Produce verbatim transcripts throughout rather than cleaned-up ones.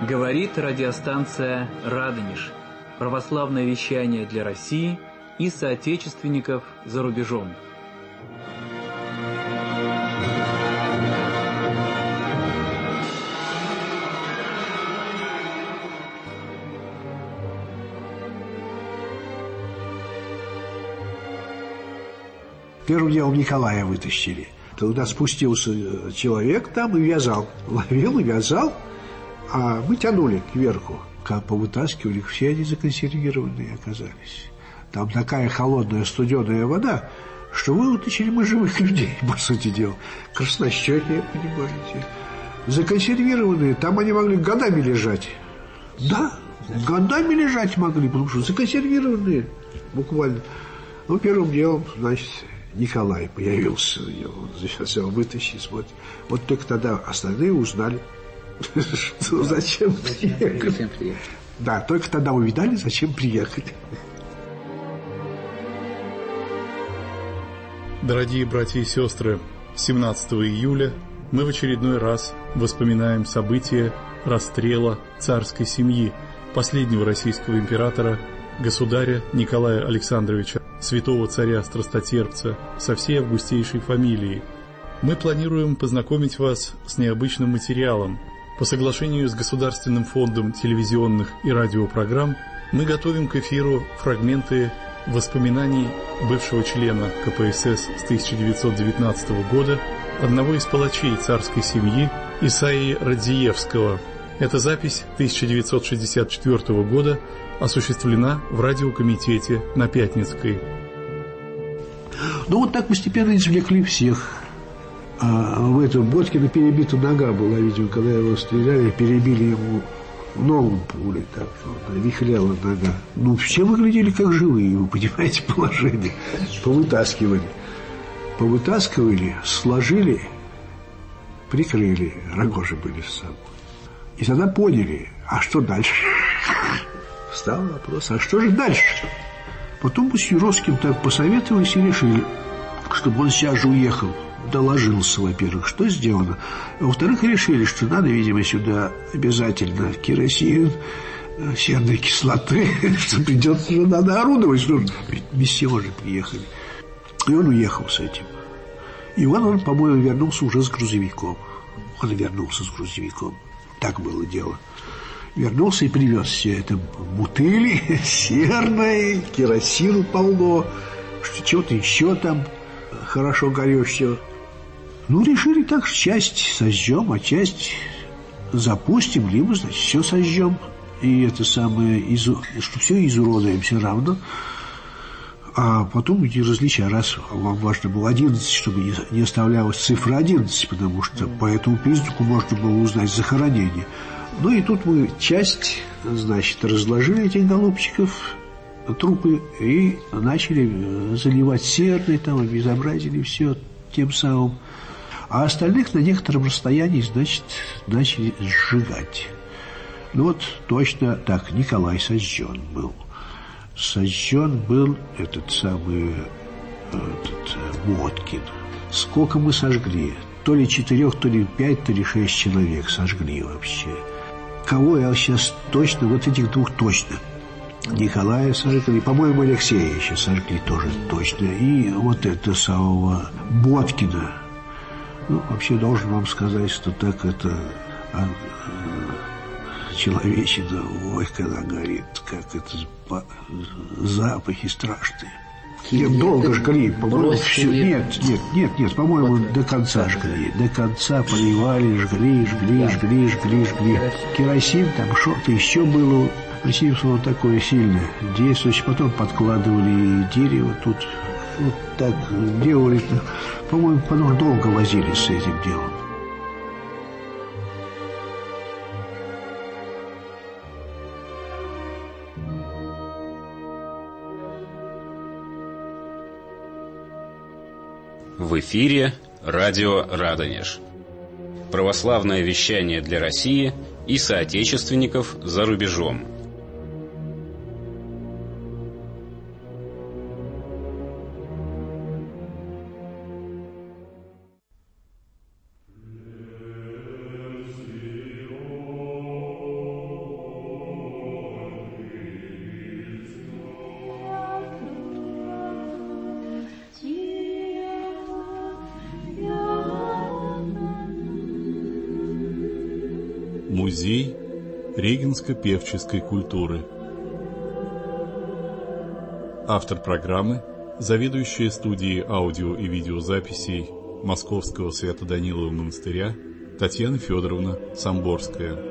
Говорит радиостанция «Радонеж». Православное вещание для России и соотечественников за рубежом. Первым делом Николая вытащили. Туда спустился человек там и вязал. Ловил и вязал, а мы тянули кверху. Как повытаскивали, все они законсервированные оказались. Там такая холодная, студеная вода, что вытащили мы живых людей, по сути дела. Краснощекие, понимаете. Законсервированные, там они могли годами лежать. Да, годами лежать могли, потому что законсервированные буквально. Ну, первым делом, значит, Николай появился, он взял, вытащить, смотрит. Вот только тогда остальные узнали, что зачем приехали. Да, только тогда увидали, зачем приехали. Дорогие братья и сестры, семнадцатого июля мы в очередной раз вспоминаем события расстрела царской семьи, последнего российского императора, государя Николая Александровича, святого царя-страстотерпца, со всей августейшей фамилией. Мы планируем познакомить вас с необычным материалом. По соглашению с Государственным фондом телевизионных и радиопрограмм мы готовим к эфиру фрагменты воспоминаний бывшего члена ка пэ эс эс с тысяча девятьсот девятнадцатого года, одного из палачей царской семьи Исаии Радзиевского. Эта запись тысяча девятьсот шестьдесят четвёртого года осуществлена в радиокомитете на Пятницкой. Ну вот так постепенно извлекли всех. А в этом Боткина перебита нога была, видимо, когда его стреляли, перебили ему ногу пулей, так что вихляла нога. Ну, все выглядели как живые, вы понимаете положение. Повытаскивали. Повытаскивали, сложили, прикрыли. Рогожи были с собой. И тогда поняли, а что дальше? Встал вопрос, а что же дальше? Потом с Юровским так посоветовались и решили, чтобы он сейчас же уехал. Доложился, во-первых, что сделано. А во-вторых, решили, что надо, видимо, сюда обязательно керосин, серной кислоты, что придется, что надо орудовать, что ведь без всего же приехали. И он уехал с этим. И вот он, по-моему, вернулся уже с грузовиком. Он вернулся с грузовиком. Так было дело. Вернулся и привез все это бутыли серной, керосину полно, что чего-то еще там хорошо горючего. Ну, решили так, что часть сожжем, а часть запустим, либо, значит, все сожжем. И это самое, изу... что все изуродуем все равно. А потом не различия, раз вам важно было одиннадцать, чтобы не, не оставлялась цифра одиннадцать, потому что по этому признаку можно было узнать захоронение. Ну и тут мы часть, значит, разложили этих голубчиков, трупы, и начали заливать серной, там, обезобразили все тем самым. А остальных на некотором расстоянии, значит, начали сжигать. Ну вот точно так, Николай сожжен был. Сожжен был этот самый этот, Боткин. Сколько мы сожгли? То ли четырех, то ли пять, то ли шесть человек сожгли вообще. Кого я сейчас точно, вот этих двух точно. Николая сожгли, по-моему, Алексея еще сожгли тоже точно. И вот этого самого Боткина. Ну, вообще, должен вам сказать, что так это а, а, человечина, ой, когда горит, как это запахи страшные. Нет, долго жгли, по-моему, все. Нет, нет, нет, нет, по-моему, до конца жгли. До конца поливали, жгли, жгли, жгли, жгли, жгли. Керосин, там что-то еще было. Керосин такое сильное действующее. Потом подкладывали дерево тут. Вот так делали. По-моему, потом долго возились с этим делом. В эфире радио «Радонеж». Православное вещание для России и соотечественников за рубежом. Музей регенско-певческой культуры. Автор программы – заведующая студией аудио и видеозаписей Московского Свято-Данилова монастыря Татьяна Федоровна Самборская.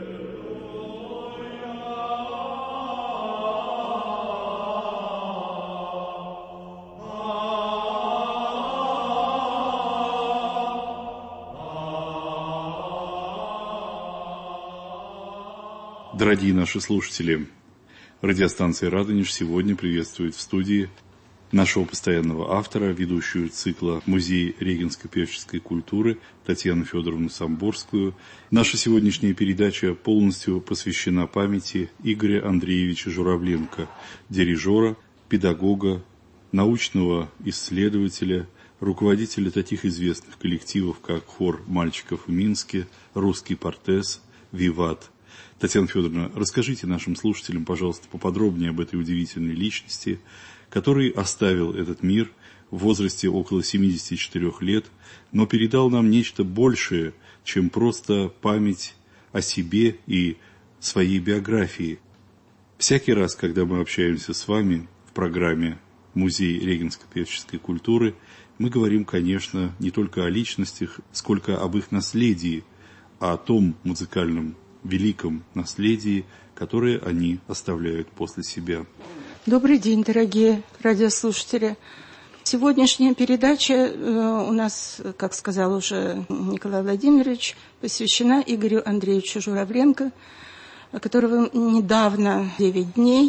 Дорогие наши слушатели, радиостанция «Радонеж» сегодня приветствует в студии нашего постоянного автора, ведущую цикла «Музей регенско-певческой культуры» Татьяну Федоровну Самборскую. Наша сегодняшняя передача полностью посвящена памяти Игоря Андреевича Журавленко, дирижера, педагога, научного исследователя, руководителя таких известных коллективов, как хор мальчиков в Минске, русский портес, «Виват». Татьяна Федоровна, расскажите нашим слушателям, пожалуйста, поподробнее об этой удивительной личности, который оставил этот мир в возрасте около семидесяти четырёх лет, но передал нам нечто большее, чем просто память о себе и своей биографии. Всякий раз, когда мы общаемся с вами в программе «Музей регенско-певческой культуры», мы говорим, конечно, не только о личностях, сколько об их наследии, а о том музыкальном великом наследии, которое они оставляют после себя. Добрый день, дорогие радиослушатели. Сегодняшняя передача у нас, как сказал уже Николай Владимирович, посвящена Игорю Андреевичу Журавленко, которого недавно, девять дней,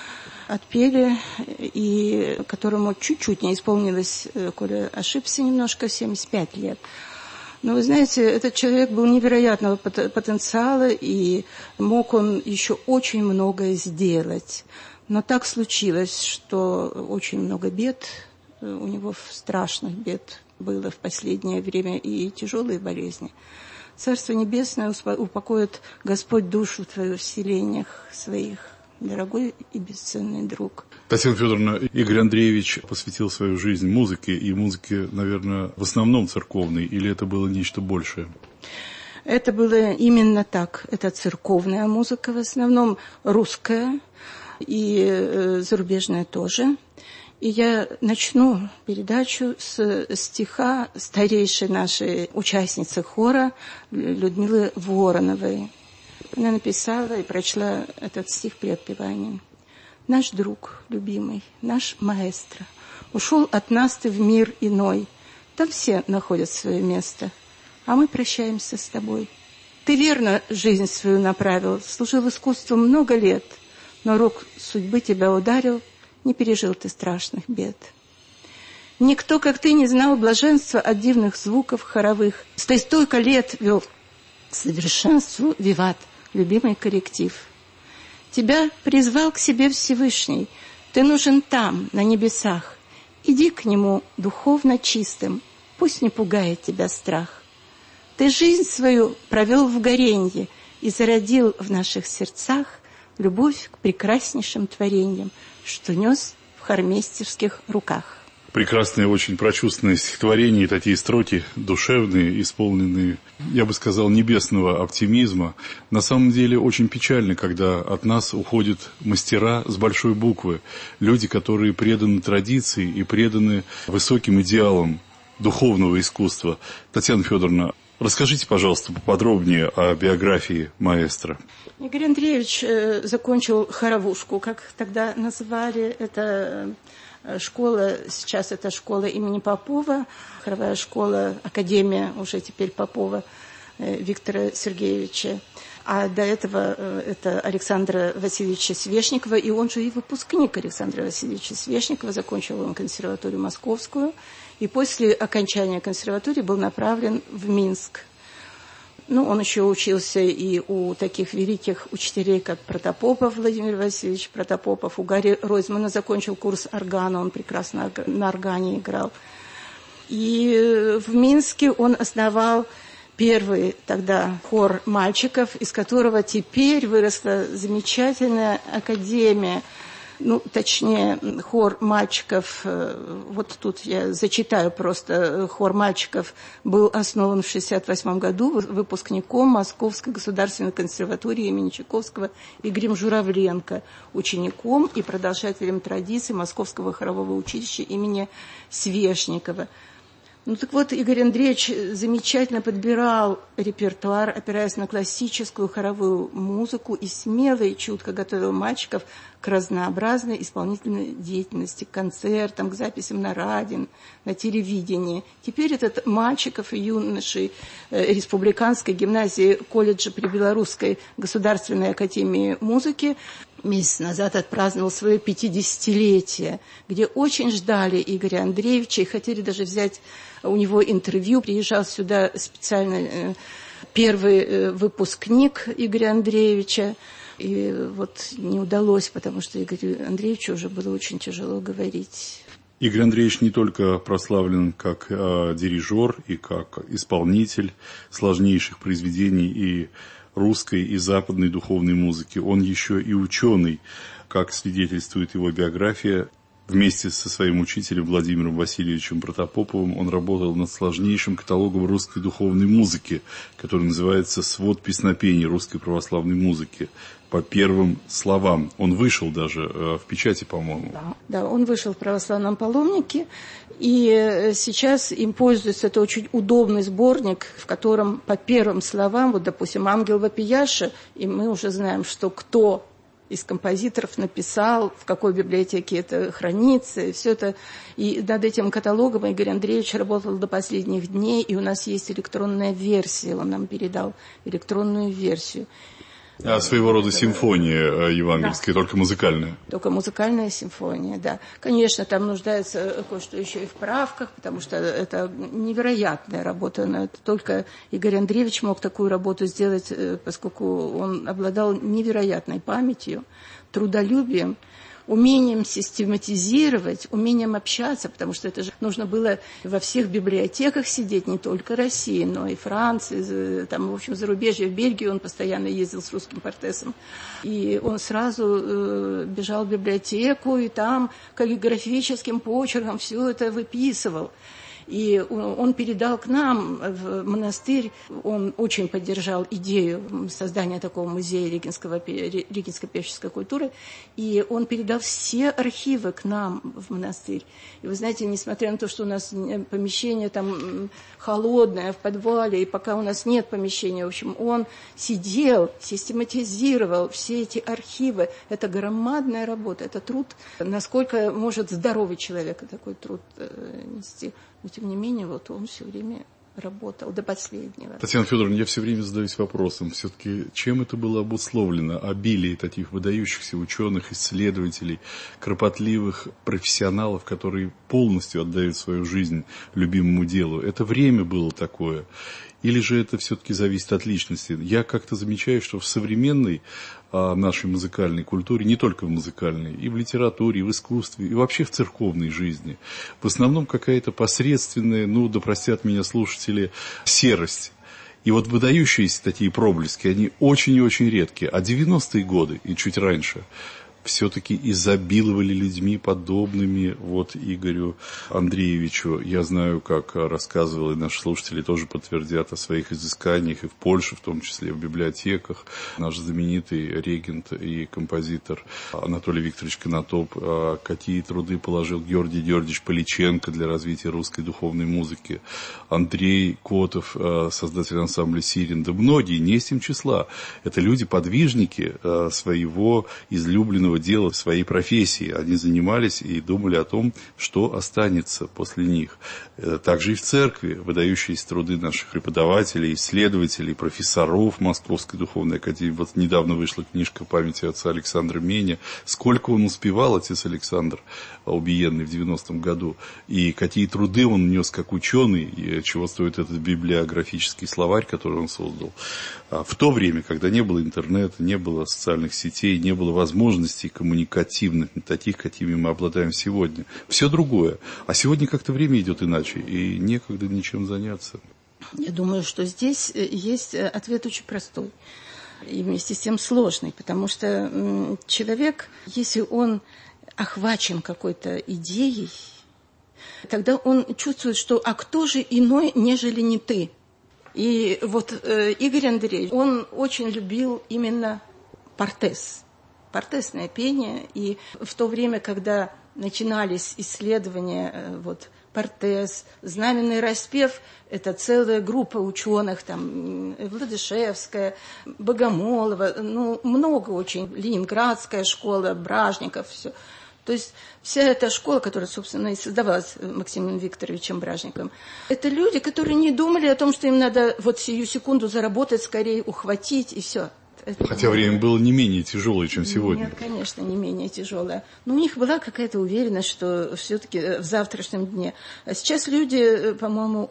отпели, и которому чуть-чуть не исполнилось, коли ошибся немножко, семьдесят пять лет. Но вы знаете, этот человек был невероятного потенциала, и мог он еще очень многое сделать. Но так случилось, что очень много бед, у него страшных бед было в последнее время, и тяжелые болезни. Царство Небесное упокоит Господь душу твою в селениях своих, дорогой и бесценный друг. Татьяна Федоровна, Игорь Андреевич посвятил свою жизнь музыке, и музыке, наверное, в основном церковной, или это было нечто большее? Это было именно так. Это церковная музыка, в основном русская и э, зарубежная тоже. И я начну передачу с стиха старейшей нашей участницы хора Людмилы Вороновой. Она написала и прочла этот стих при отпевании. «Наш друг любимый, наш маэстро, ушел от нас ты в мир иной. Там все находят свое место, а мы прощаемся с тобой. Ты верно жизнь свою направил, служил искусству много лет, но рок судьбы тебя ударил, не пережил ты страшных бед. Никто, как ты, не знал блаженства от дивных звуков хоровых. Стой столько лет вел к совершенству виват, любимый коллектив. Тебя призвал к себе Всевышний. Ты нужен там, на небесах. Иди к нему духовно чистым. Пусть не пугает тебя страх. Ты жизнь свою провел в горенье и зародил в наших сердцах любовь к прекраснейшим творениям, что нес в хормейстерских руках». Прекрасное, очень прочувственное стихотворение, такие строки душевные, исполненные, я бы сказал, небесного оптимизма. На самом деле очень печально, когда от нас уходят мастера с большой буквы, люди, которые преданы традиции и преданы высоким идеалам духовного искусства. Татьяна Федоровна, расскажите, пожалуйста, поподробнее о биографии маэстро. Игорь Андреевич э, закончил хоровушку, как тогда называли это. Школа, сейчас это школа имени Попова, хоровая школа, академия уже теперь Попова Виктора Сергеевича. А до этого это Александра Васильевича Свешникова, и он же и выпускник Александра Васильевича Свешникова, закончил он консерваторию Московскую, и после окончания консерватории был направлен в Минск. Ну, он еще учился и у таких великих учителей, как Протопопов, Владимир Васильевич Протопопов. У Гарри Ройзмана закончил курс органа, он прекрасно на органе играл. И в Минске он основал первый тогда хор мальчиков, из которого теперь выросла замечательная академия ну, точнее, хор мальчиков, вот тут я зачитаю просто, хор мальчиков был основан в шестьдесят восьмом году выпускником Московской государственной консерватории имени Чайковского Игорем Журавленко, учеником и продолжателем традиций Московского хорового училища имени Свешникова. Ну так вот, Игорь Андреевич замечательно подбирал репертуар, опираясь на классическую хоровую музыку, и смело и чутко готовил мальчиков к разнообразной исполнительной деятельности, к концертам, к записям на радио, на телевидении. Теперь этот мальчиков и юношей Республиканской гимназии колледжа при Белорусской государственной академии музыки месяц назад отпраздновал свое пятидесятилетие, где очень ждали Игоря Андреевича и хотели даже взять у него интервью. Приезжал сюда специально первый выпускник Игоря Андреевича. И вот не удалось, потому что Игорю Андреевичу уже было очень тяжело говорить. Игорь Андреевич не только прославлен как э, дирижер и как исполнитель сложнейших произведений и русской и западной духовной музыки. Он еще и ученый, как свидетельствует его биография. Вместе со своим учителем Владимиром Васильевичем Протопоповым он работал над сложнейшим каталогом русской духовной музыки, который называется «Свод песнопений русской православной музыки» по первым словам. Он вышел даже э, в печати, по-моему. Да, да, он вышел в православном паломнике, и сейчас им пользуется. Это очень удобный сборник, в котором по первым словам, вот, допустим, «Ангел вопияша», и мы уже знаем, что кто из композиторов написал, в какой библиотеке это хранится, и все это. И над этим каталогом Игорь Андреевич работал до последних дней, и у нас есть электронная версия, он нам передал электронную версию. А своего рода симфония евангельская, да. Только музыкальная. Только музыкальная симфония, да. Конечно, там нуждается кое-что еще и в правках, потому что это невероятная работа. Но это только Игорь Андреевич мог такую работу сделать, поскольку он обладал невероятной памятью, трудолюбием, умением систематизировать, умением общаться, потому что это же нужно было во всех библиотеках сидеть, не только России, но и Франции, там, в общем, зарубежье, в Бельгию он постоянно ездил с русским портесом. И он сразу э, бежал в библиотеку, и там каллиграфическим почерком все это выписывал. И он передал к нам в монастырь, он очень поддержал идею создания такого музея регенского, регенской певческой культуры, и он передал все архивы к нам в монастырь. И вы знаете, несмотря на то, что у нас помещение там холодное в подвале, и пока у нас нет помещения, в общем, он сидел, систематизировал все эти архивы. Это громадная работа, это труд. Насколько может здоровый человек такой труд нести? Но, тем не менее, вот он все время работал до последнего. Татьяна Федоровна, я все время задаюсь вопросом, все-таки чем это было обусловлено? Обилие таких выдающихся ученых, исследователей, кропотливых профессионалов, которые полностью отдают свою жизнь любимому делу. Это время было такое? Или же это все-таки зависит от личности? Я как-то замечаю, что в современной а, нашей музыкальной культуре, не только в музыкальной, и в литературе, и в искусстве, и вообще в церковной жизни, в основном какая-то посредственная, ну, да простят меня слушатели, серость. И вот выдающиеся такие проблески, они очень и очень редкие. А девяностые годы и чуть раньше все-таки изобиловали людьми, подобными вот Игорю Андреевичу. Я знаю, как рассказывал, и наши слушатели тоже подтвердят о своих изысканиях и в Польше, в том числе в библиотеках. Наш знаменитый регент и композитор Анатолий Викторович Конотоп, какие труды положил Георгий Георгиевич Поличенко для развития русской духовной музыки. Андрей Котов, создатель ансамбля «Сирен». Да многие, не с тем числа. Это люди-подвижники своего излюбленного дела в своей профессии. Они занимались и думали о том, что останется после них. Также и в церкви выдающиеся труды наших преподавателей, исследователей, профессоров Московской духовной академии. Вот недавно вышла книжка памяти отца Александра Меня. Сколько он успевал, отец Александр, убиенный в девяностом году, и какие труды он нес как ученый, и чего стоит этот библиографический словарь, который он создал. В то время, когда не было интернета, не было социальных сетей, не было возможностей коммуникативных, таких, какими мы обладаем сегодня. Все другое. А сегодня как-то время идет иначе, и некогда ничем заняться. Я думаю, что здесь есть ответ очень простой. и вместе с тем сложный, потому что человек, если он охвачен какой-то идеей, тогда он чувствует, что «а кто же иной, нежели не ты?» И вот э, Игорь Андреевич, он очень любил именно партез, партезное пение. И в то время, когда начинались исследования, э, вот, партез, знаменный распев, это целая группа ученых, там, Владышевская, Богомолова, ну, много очень, Ленинградская школа, Бражников, все. То есть вся эта школа, которая, собственно, и создавалась Максимом Викторовичем Бражниковым, это люди, которые не думали о том, что им надо вот сию секунду заработать, скорее ухватить, и все. Это Хотя было... время было не менее тяжелое, чем сегодня. Нет, конечно, не менее тяжелое. Но у них была какая-то уверенность, что все-таки в завтрашнем дне. А сейчас люди, по-моему,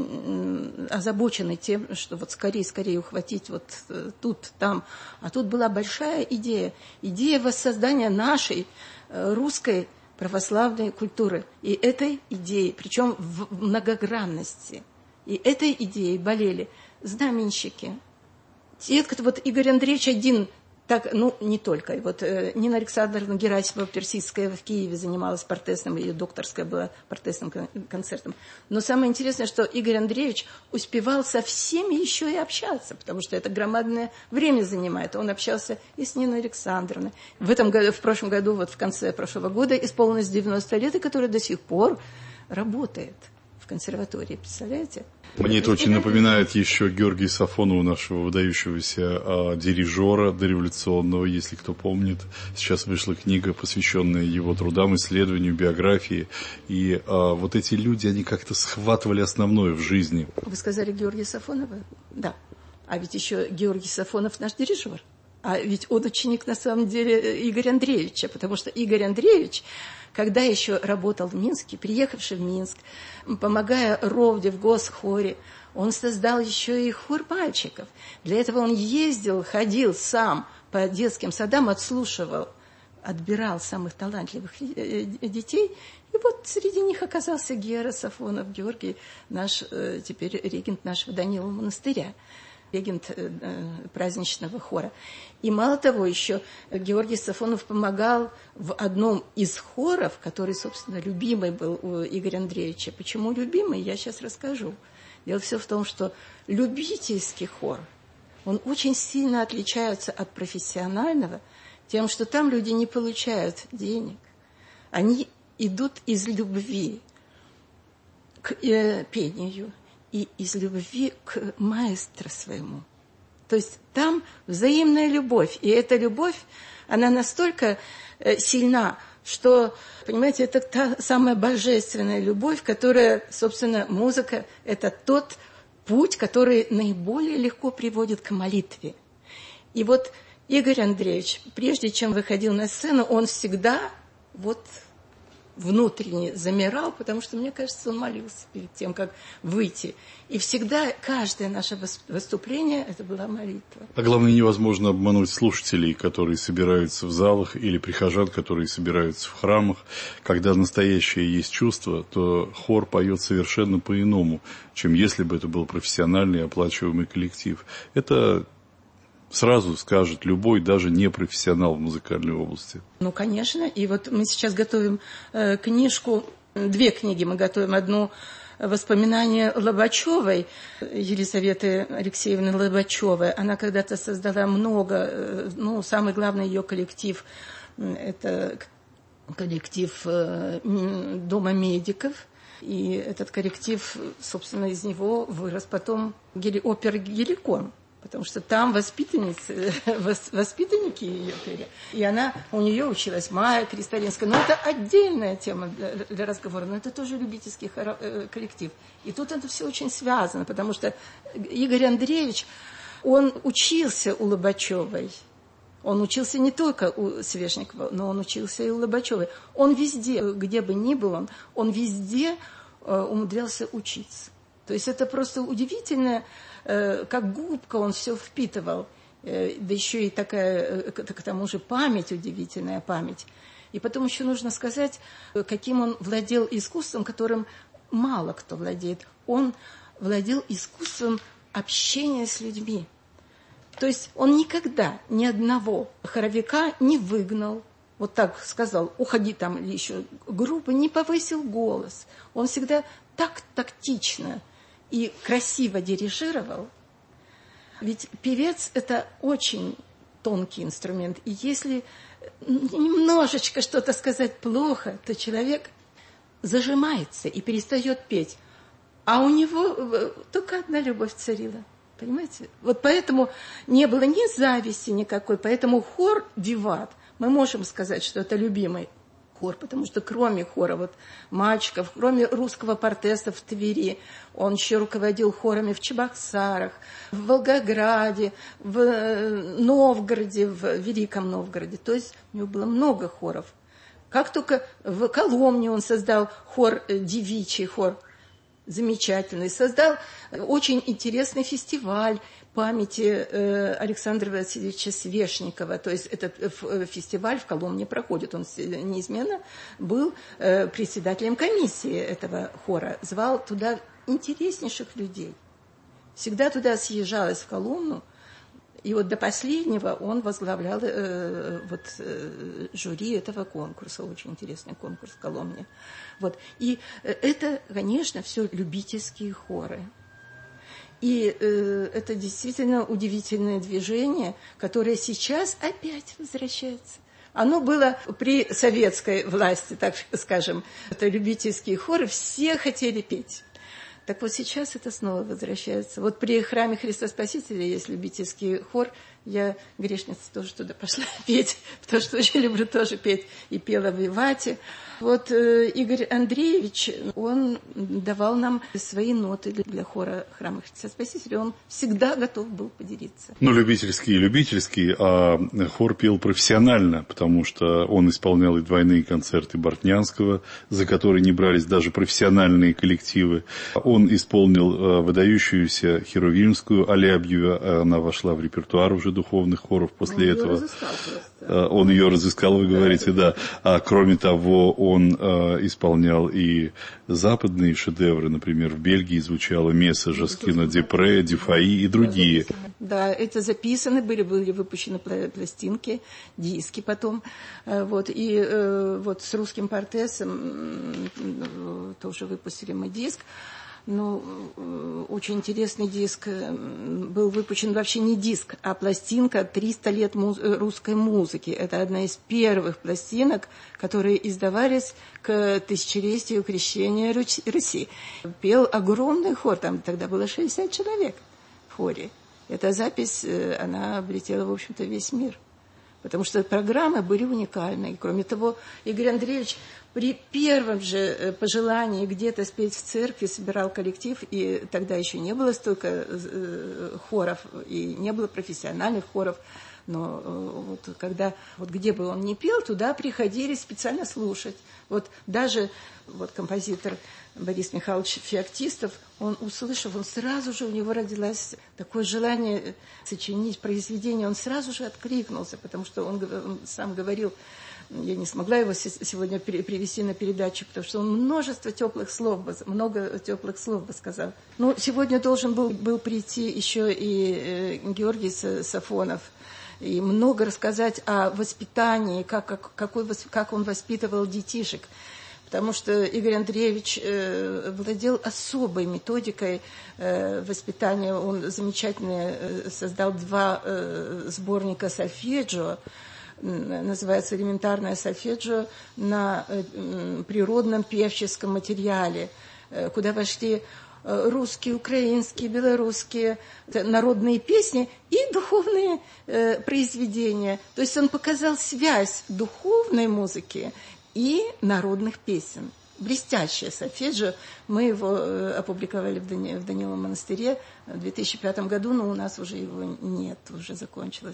очень озабочены тем, что вот скорее, скорее ухватить вот тут, там. А тут была большая идея. Идея воссоздания нашей русской православной культуры. И этой идеей, причем в многогранности, и этой идеей болели знаменщики. Те, кто, вот Игорь Андреевич один, так, ну, не только. Вот э, Нина Александровна Герасимова Персидская в Киеве занималась партесным, ее докторская была партесным концертом. Но самое интересное, что Игорь Андреевич успевал со всеми еще и общаться, потому что это громадное время занимает. Он общался и с Ниной Александровной. В этом году, в прошлом году, вот в конце прошлого года, исполнилось девяносто лет, и который до сих пор работает в консерватории, представляете? Мне это очень напоминает еще Георгия Сафонова, нашего выдающегося а, дирижера дореволюционного, если кто помнит. Сейчас вышла книга, посвященная его трудам, исследованию, биографии. И а, вот эти люди, они как-то схватывали основное в жизни. Вы сказали Георгия Сафонова? Да. А ведь еще Георгий Сафонов наш дирижер. А ведь он ученик, на самом деле, Игоря Андреевича, потому что Игорь Андреевич, когда еще работал в Минске, приехавший в Минск, помогая Ровде в госхоре, он создал еще и хор мальчиков. Для этого он ездил, ходил сам по детским садам, отслушивал, отбирал самых талантливых детей. И вот среди них оказался Гера Сафонов, Георгий, наш теперь регент нашего Данилова монастыря. Регент э, праздничного хора. И мало того, еще Георгий Сафонов помогал в одном из хоров, который, собственно, любимый был у Игоря Андреевича. Почему любимый, я сейчас расскажу. Дело все в том, что любительский хор, он очень сильно отличается от профессионального тем, что там люди не получают денег. Они идут из любви к э, пению, и из любви к маэстро своему. То есть там взаимная любовь. И эта любовь, она настолько э, сильна, что, понимаете, это та самая божественная любовь, которая, собственно, музыка – это тот путь, который наиболее легко приводит к молитве. И вот Игорь Андреевич, прежде чем выходил на сцену, он всегда вот внутренне замирал, потому что, мне кажется, он молился перед тем, как выйти. И всегда каждое наше выступление – это была молитва. А главное, невозможно обмануть слушателей, которые собираются в залах, или прихожан, которые собираются в храмах. Когда настоящее есть чувство, то хор поет совершенно по-иному, чем если бы это был профессиональный оплачиваемый коллектив. Это сразу скажет любой, даже не профессионал в музыкальной области. Ну, конечно. И вот мы сейчас готовим э, книжку, две книги мы готовим. Одну «Воспоминания Лобачевой», Елизаветы Алексеевны Лобачевой. Она когда-то создала много, э, ну, самый главный ее коллектив – это коллектив э, Дома медиков. И этот коллектив, собственно, из него вырос потом опера «Геликон». Потому что там воспитанницы, воспитанники ее пели. И она, у нее училась Майя Кристалинская. Но это отдельная тема для, для разговора. Но это тоже любительский хор, э, коллектив. И тут это все очень связано. Потому что Игорь Андреевич, он учился у Лобачевой. Он учился не только у Свешникова, но он учился и у Лобачевой. Он везде, где бы ни был он, он везде э, умудрялся учиться. То есть это просто удивительное, э, как губка он все впитывал. Э, да еще и такая, э, к тому же, память, удивительная память. И потом еще нужно сказать, каким он владел искусством, которым мало кто владеет. Он владел искусством общения с людьми. То есть он никогда ни одного хоровика не выгнал, вот так сказал, уходи там или еще грубо, не повысил голос. Он всегда так тактично и красиво дирижировал. Ведь певец – это очень тонкий инструмент. И если немножечко что-то сказать плохо, то человек зажимается и перестает петь. А у него только одна любовь царила. Понимаете? Вот поэтому не было ни зависти никакой. Поэтому хор «Виват», мы можем сказать, что это любимый хор, потому что кроме хора вот мальчиков, кроме русского партеса в Твери, он еще руководил хорами в Чебоксарах, в Волгограде, в Новгороде, в Великом Новгороде. То есть у него было много хоров. Как только в Коломне он создал хор, девичий хор, замечательный, создал очень интересный фестиваль памяти э, Александра Васильевича Свешникова. То есть этот э, фестиваль в Коломне проходит. Он неизменно был э, председателем комиссии этого хора. Звал туда интереснейших людей. Всегда туда съезжалась в Коломну. И вот до последнего он возглавлял э, вот, э, жюри этого конкурса. Очень интересный конкурс в Коломне. Вот. И э, это, конечно, все любительские хоры. И э, это действительно удивительное движение, которое сейчас опять возвращается. Оно было при советской власти, так скажем. Это любительские хоры, все хотели петь. Так вот сейчас это снова возвращается. Вот при храме Христа Спасителя есть любительский хор. Я, грешница, тоже туда пошла петь, потому что очень люблю тоже петь. И пела в Вивате. Вот э, Игорь Андреевич, он давал нам свои ноты для хора храма Христа Спасителя. Он всегда готов был поделиться. Ну, любительский и любительский, а хор пел профессионально, потому что он исполнял и двойные концерты Бортнянского, за которые не брались даже профессиональные коллективы. Он исполнил выдающуюся херувимскую Алябью, она вошла в репертуар уже духовных хоров после он этого. Ее разыскал просто. Он ее разыскал, вы говорите, да. А кроме того, он э, исполнял и западные шедевры, например, в Бельгии звучало месса Жоскина Депре, Дюфаи и другие. Да, это записаны были, были выпущены пластинки, диски потом. Вот, и э, вот с русским партесом тоже выпустили мы диск. Ну, очень интересный диск был выпущен, вообще не диск, а пластинка «триста лет муз- русской музыки». Это одна из первых пластинок, которые издавались к тысячелетию крещения Руси. Пел огромный хор, там тогда было шестьдесят человек в хоре. Эта запись, она облетела, в общем-то, весь мир. Потому что программы были уникальны. И, кроме того, Игорь Андреевич при первом же пожелании где-то спеть в церкви собирал коллектив, и тогда еще не было столько хоров, и не было профессиональных хоров. Но вот когда, вот где бы он ни пел, туда приходили специально слушать. Вот даже вот композитор Борис Михайлович Феоктистов, он услышав, он сразу же, у него родилось такое желание сочинить произведение, он сразу же откликнулся, потому что он, он сам говорил, я не смогла его сегодня привести на передачу, потому что он множество теплых слов, много теплых слов бы сказал. Но сегодня должен был, был прийти еще и Георгий Сафонов, и много рассказать о воспитании, как, как, какой, как он воспитывал детишек. Потому что Игорь Андреевич э, владел особой методикой э, воспитания. Он замечательно э, создал два э, сборника сольфеджио, называется «Элементарное сольфеджио», на э, природном певческом материале, э, куда вошли русские, украинские, белорусские народные песни и духовные э, произведения. То есть он показал связь духовной музыки и народных песен. Блестящее сольфеджио. Мы его э, опубликовали в, Дани, в Даниловом монастыре в две тысячи пятом году, но у нас уже его нет, уже закончилось с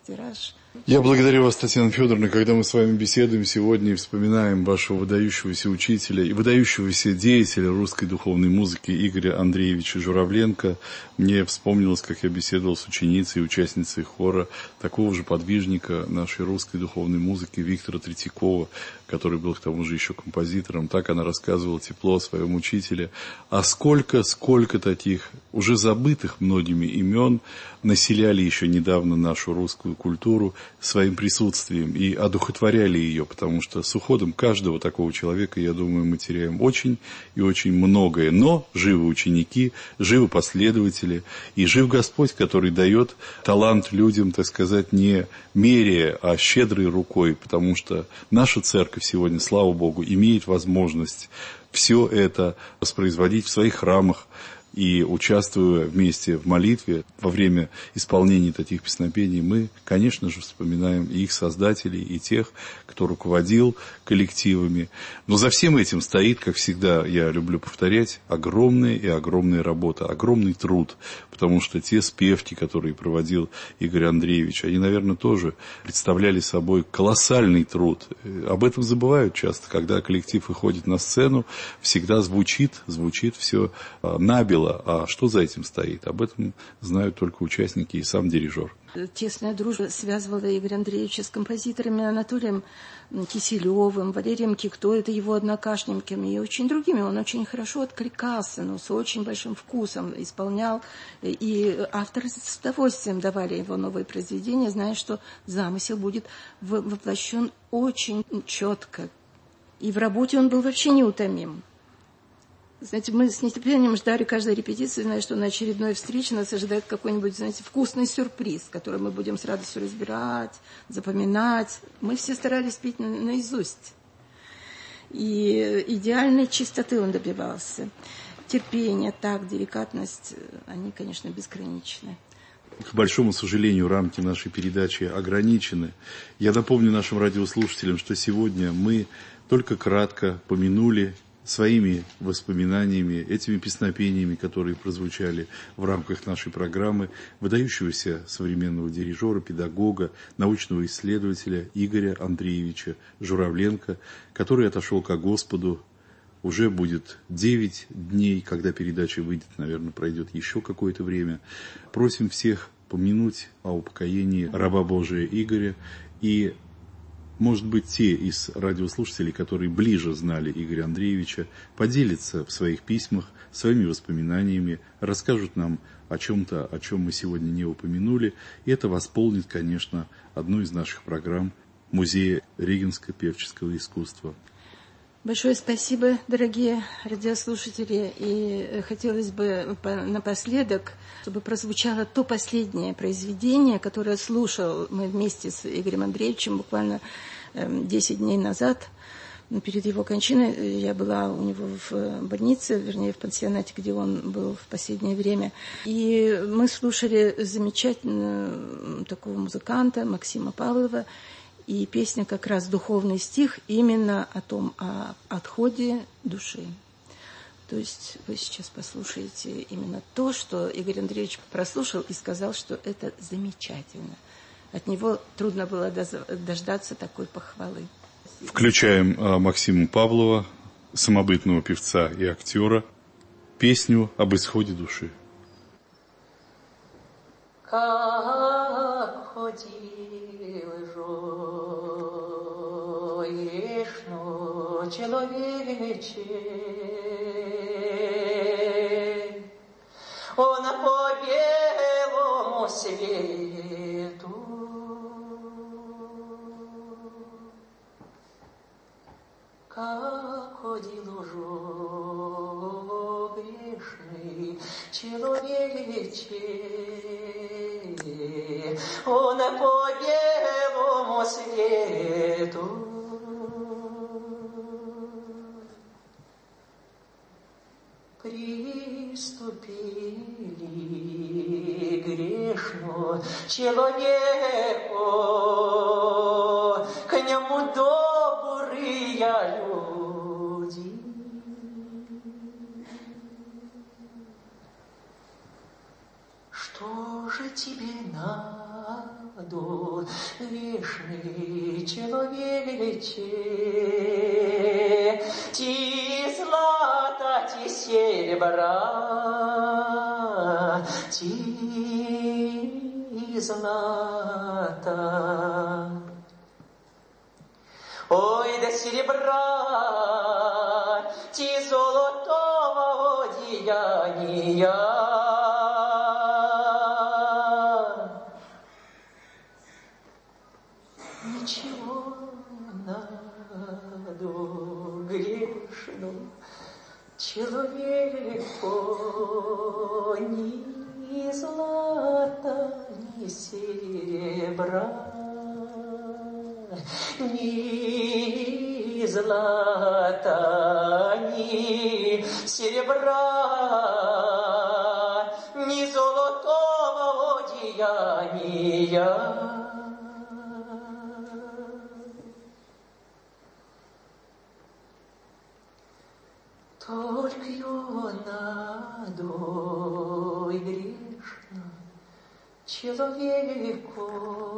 тираж. Я благодарю вас, Татьяна Федоровна, когда мы с вами беседуем сегодня и вспоминаем вашего выдающегося учителя и выдающегося деятеля русской духовной музыки Игоря Андреевича Журавленко. Мне вспомнилось, как я беседовал с ученицей и участницей хора такого же подвижника нашей русской духовной музыки Виктора Третьякова, который был к тому же еще композитором. Так она рассказывала тепло о своем учителе. А сколько, сколько таких уже забытых многими имен населяли еще недавно нашу русскую культуру своим присутствием и одухотворяли ее, потому что с уходом каждого такого человека, я думаю, мы теряем очень и очень многое. Но живы ученики, живы последователи, и жив Господь, который дает талант людям, так сказать, не меряя, а щедрой рукой, потому что наша церковь сегодня, слава Богу, имеет возможность все это воспроизводить в своих храмах, и участвуя вместе в молитве во время исполнения таких песнопений, мы, конечно же, вспоминаем и их создателей, и тех, кто руководил коллективами. Но за всем этим стоит, как всегда я люблю повторять, огромная и огромная работа, огромный труд, потому что те спевки, которые проводил Игорь Андреевич, они, наверное, тоже представляли собой колоссальный труд. Об этом забывают часто, когда коллектив выходит на сцену, всегда звучит, звучит все набело. А что за этим стоит? Об этом знают только участники и сам дирижер. Тесная дружба связывала Игоря Андреевича с композиторами Анатолием Киселевым, Валерием Кикто, это его однокашниками, и очень другими. Он очень хорошо откликался, но с очень большим вкусом исполнял. И авторы с удовольствием давали его новые произведения, зная, что замысел будет воплощен очень четко. И в работе он был вообще неутомим. Знаете, мы с нетерпением ждали каждой репетиции, зная, что на очередной встрече нас ожидает какой-нибудь, знаете, вкусный сюрприз, который мы будем с радостью разбирать, запоминать. Мы все старались петь на, наизусть. И идеальной чистоты он добивался. Терпение, такт, деликатность, они, конечно, безграничны. К большому сожалению, рамки нашей передачи ограничены. Я напомню нашим радиослушателям, что сегодня мы только кратко помянули своими воспоминаниями, этими песнопениями, которые прозвучали в рамках нашей программы, выдающегося современного дирижера, педагога, научного исследователя Игоря Андреевича Журавленко, который отошел ко Господу. Уже будет девять дней, когда передача выйдет, наверное, пройдет еще какое-то время. Просим всех помянуть о упокоении раба Божия Игоря. И, может быть, те из радиослушателей, которые ближе знали Игоря Андреевича, поделятся в своих письмах своими воспоминаниями, расскажут нам о чем-то, о чем мы сегодня не упомянули. И это восполнит, конечно, одну из наших программ Музея Регенско-певческого искусства. Большое спасибо, дорогие радиослушатели. И хотелось бы напоследок, чтобы прозвучало то последнее произведение, которое слушал мы вместе с Игорем Андреевичем буквально десять дней назад. Перед его кончиной я была у него в больнице, вернее, в пансионате, где он был в последнее время. И мы слушали замечательного такого музыканта Максима Павлова. И песня как раз духовный стих именно о том, о отходе души. То есть вы сейчас послушаете именно то, что Игорь Андреевич прослушал и сказал, что это замечательно. От него трудно было дождаться такой похвалы. Включаем Максима Павлова, самобытного певца и актера, песню об исходе души. Как ходил жоишно человече, он по белому свету, как ходил грешный человече, он по белому свету. Приступили грешно человеку, к нему добрые люди. Что же тебе надо, грешный человече, ти злата, ти серебра, ти злата. Ой, да серебра, ти золотого одеяния, ничего надо грешному человеку, ни злата, ни серебра, ни злата, ни серебра, ни золотого одеяния. Только юнадой грешно человеку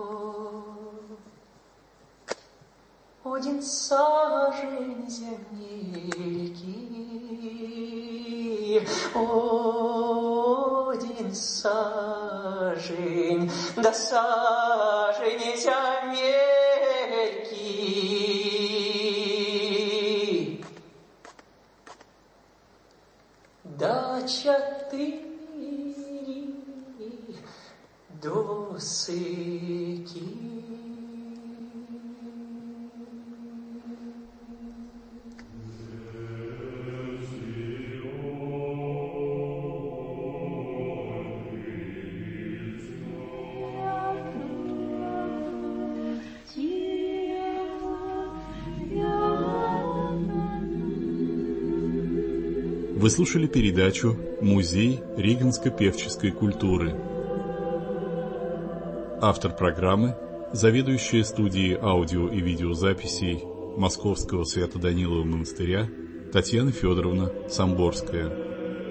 один сажень земельки, один сажень, да сажень земельки, да четыре досыки. Вы слушали передачу «Музей регенско-певческой культуры». Автор программы – заведующая студией аудио и видеозаписей Московского Свято-Данилова монастыря Татьяна Федоровна Самборская.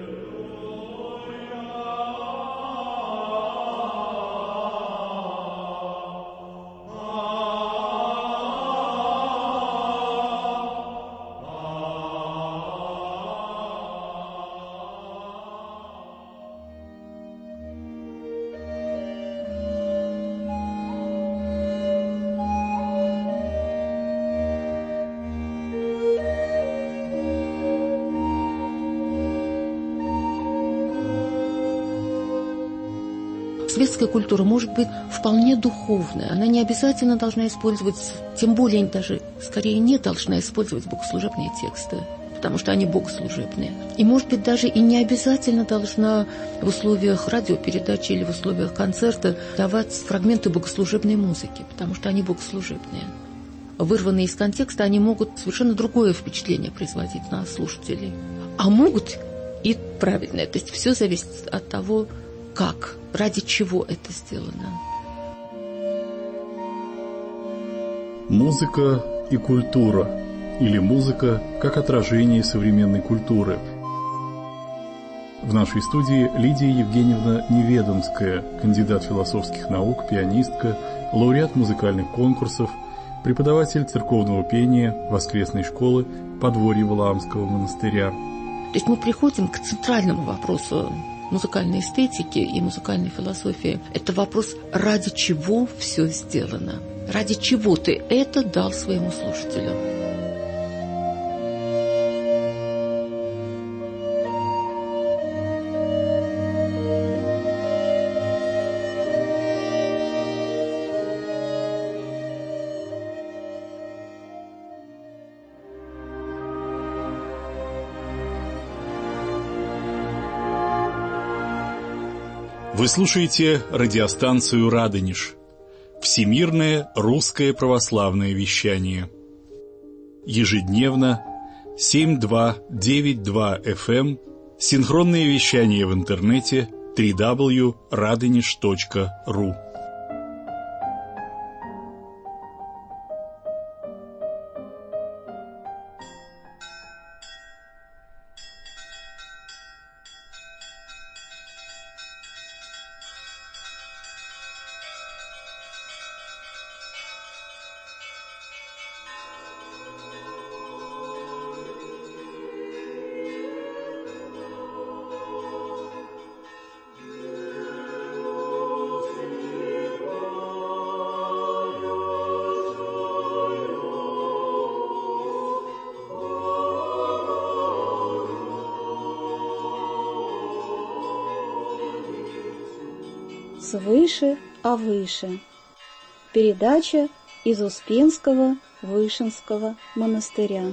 Светская культура может быть вполне духовная. Она не обязательно должна использовать, тем более даже, скорее, не должна использовать богослужебные тексты, потому что они богослужебные. И, может быть, даже и не обязательно должна в условиях радиопередачи или в условиях концерта давать фрагменты богослужебной музыки, потому что они богослужебные. Вырванные из контекста, они могут совершенно другое впечатление производить на слушателей. А могут и правильное. То есть все зависит от того, как, ради чего это сделано. Музыка и культура, или музыка как отражение современной культуры. В нашей студии Лидия Евгеньевна Неведомская, кандидат философских наук, пианистка, лауреат музыкальных конкурсов, преподаватель церковного пения воскресной школы Подворья Валаамского монастыря. То есть мы приходим к центральному вопросу музыкальной эстетики и музыкальной философии. Это вопрос, ради чего все сделано. Ради чего ты это дал своему слушателю. Вы слушаете радиостанцию «Радонеж» – всемирное русское православное вещание. Ежедневно семь два девять два эф эм, синхронное вещание в интернете дабл ю дабл ю дабл ю точка радонеж точка ру. Свыше, а выше. Передача из Успенского Вышинского монастыря.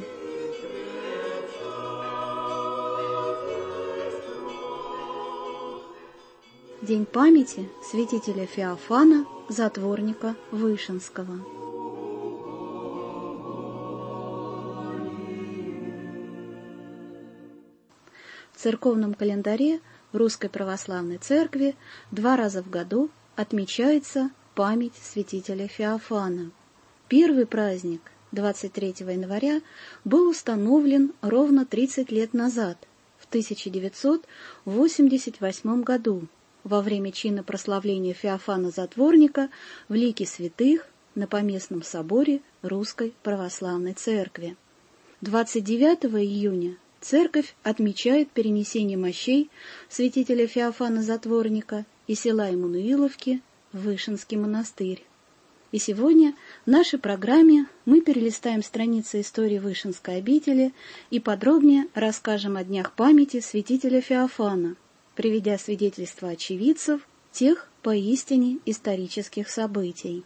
День памяти святителя Феофана, затворника Вышинского. В церковном календаре Русской Православной Церкви два раза в году отмечается память святителя Феофана. Первый праздник, двадцать третьего января, был установлен ровно тридцать лет назад, в тысяча девятьсот восемьдесят восьмом году, во время чина прославления Феофана Затворника в лике святых на Поместном соборе Русской Православной Церкви. двадцать девятого июня Церковь отмечает перенесение мощей святителя Феофана Затворника из села Иммануиловки в Вышинский монастырь. И сегодня в нашей программе мы перелистаем страницы истории Вышинской обители и подробнее расскажем о днях памяти святителя Феофана, приведя свидетельства очевидцев тех поистине исторических событий.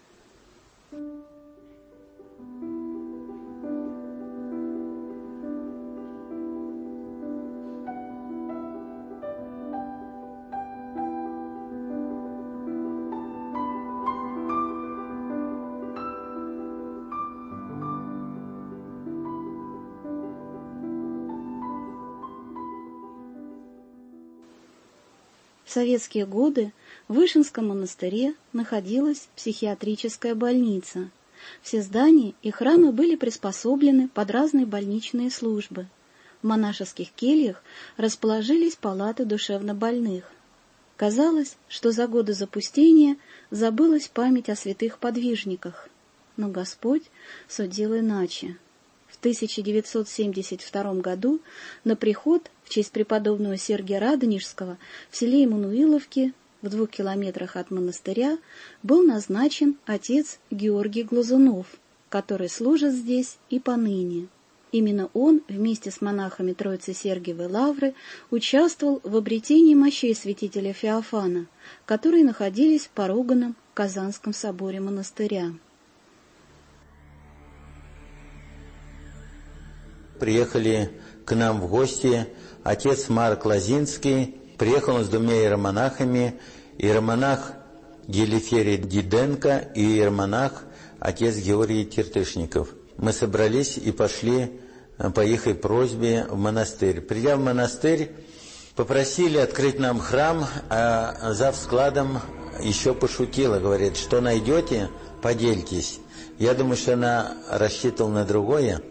В советские годы в Вышинском монастыре находилась психиатрическая больница. Все здания и храмы были приспособлены под разные больничные службы. В монашеских кельях расположились палаты душевнобольных. Казалось, что за годы запустения забылась память о святых подвижниках. Но Господь судил иначе. В тысяча девятьсот семьдесят втором году на приход в честь преподобного Сергия Радонежского в селе Иммануиловки в двух километрах от монастыря был назначен отец Георгий Глазунов, который служит здесь и поныне. Именно он вместе с монахами Троицы Сергиевой Лавры участвовал в обретении мощей святителя Феофана, которые находились в пороганом Казанском соборе монастыря. Приехали к нам в гости отец Марк Лозинский. Приехал он с двумя иеромонахами, иеромонах Гелиферий Диденко и иеромонах отец Георгий Тертышников. Мы собрались и пошли по их просьбе в монастырь. Придя в монастырь, попросили открыть нам храм, а зав складом еще пошутила, говорит, что найдете, поделитесь. Я думаю, что она рассчитывала на другое.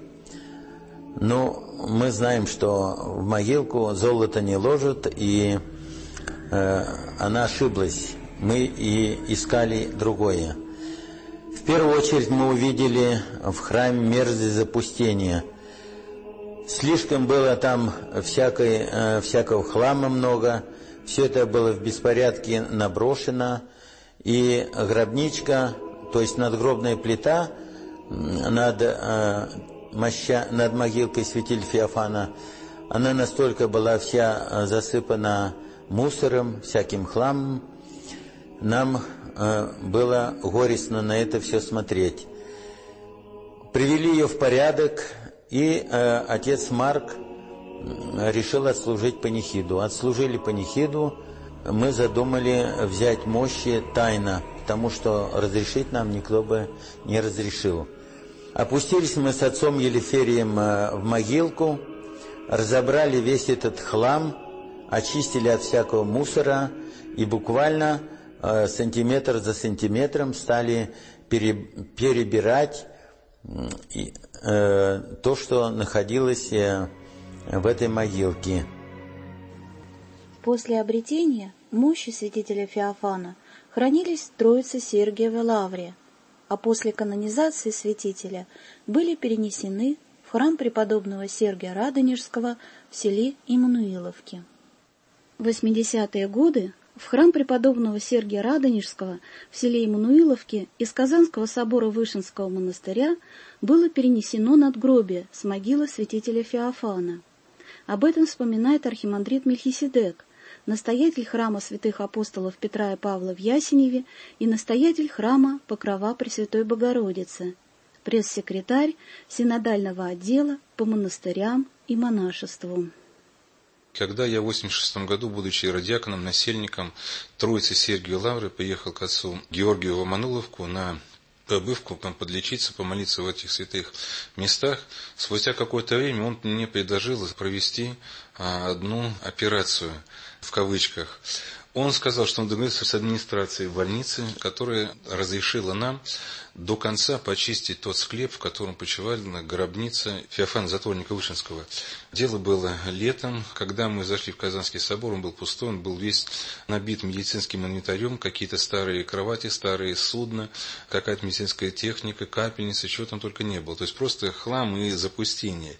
Но мы знаем, что в могилку золото не ложат, и э, она ошиблась. Мы и искали другое. В первую очередь мы увидели в храме мерзость запустения. Слишком было там всякой, э, всякого хлама много, все это было в беспорядке наброшено, и гробничка, то есть надгробная плита над... Э, Моща над могилкой святителя Феофана, она настолько была вся засыпана мусором, всяким хламом, нам э, было горестно на это все смотреть. Привели ее в порядок, и э, отец Марк решил отслужить панихиду. Отслужили панихиду, мы задумали взять мощи тайно, потому что разрешить нам никто бы не разрешил. Опустились мы с отцом Елиферием в могилку, разобрали весь этот хлам, очистили от всякого мусора и буквально э, сантиметр за сантиметром стали пере, перебирать э, э, то, что находилось э, в этой могилке. После обретения мощи святителя Феофана хранились в Троице Сергиевой Лавре, а после канонизации святителя были перенесены в храм преподобного Сергия Радонежского в селе Иммануиловки. В восьмидесятые годы в храм преподобного Сергия Радонежского в селе Иммануиловки из Казанского собора Вышинского монастыря было перенесено надгробие с могилы святителя Феофана. Об этом вспоминает архимандрит Мельхиседек, настоятель храма святых апостолов Петра и Павла в Ясеневе и настоятель храма Покрова Пресвятой Богородицы, пресс-секретарь синодального отдела по монастырям и монашеству. Когда я в восемьдесят шестом году, будучи радиаконом, насельником Троицы Сергию Лавры, приехал к отцу Георгию в Амануловку на побывку, подлечиться, помолиться в этих святых местах, спустя какое-то время он мне предложил провести одну операцию, в кавычках. Он сказал, что он договорился с администрацией больницы, которая разрешила нам до конца почистить тот склеп, в котором почивали на гробнице Феофана Затворника Вышинского. Дело было летом, когда мы зашли в Казанский собор, он был пустой, он был весь набит медицинским инвентарем, какие-то старые кровати, старые судна, какая-то медицинская техника, капельницы, чего там только не было. То есть просто хлам и запустение.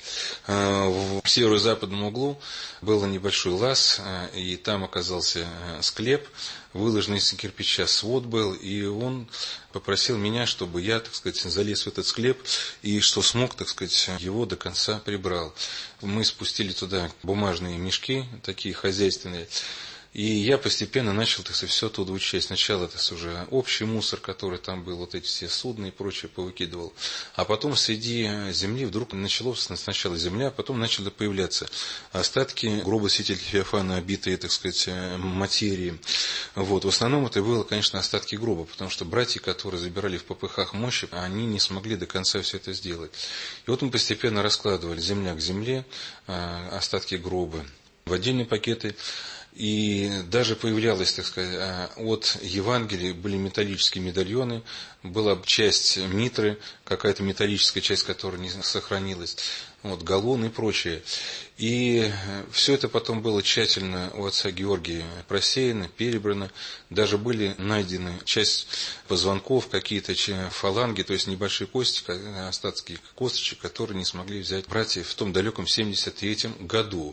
В северо-западном углу был небольшой лаз, и там оказался склеп, выложенный из кирпича свод был, и он попросил меня, чтобы я, так сказать, залез в этот склеп, и что смог, так сказать, его до конца прибрал. Мы спустили туда бумажные мешки, такие хозяйственные, и я постепенно начал, так сказать, все оттуда вычищать. Сначала это уже общий мусор, который там был, вот эти все судна и прочее повыкидывал. А потом среди земли вдруг началось сначала земля, а потом начали появляться остатки гроба святителя Феофана, обитые, так сказать, материей. Вот. В основном это было, конечно, остатки гроба, потому что братья, которые забирали в попыхах мощи, они не смогли до конца все это сделать. И вот мы постепенно раскладывали земля к земле, остатки гроба в отдельные пакеты. И даже появлялось, так сказать, от Евангелия были металлические медальоны, была часть митры, какая-то металлическая часть, которая не сохранилась, вот, галлон и прочее. И все это потом было тщательно у отца Георгия просеяно, перебрано. Даже были найдены часть позвонков, какие-то фаланги, то есть небольшие кости, остатки косточек, которые не смогли взять братья в том далеком семьдесят третьем году.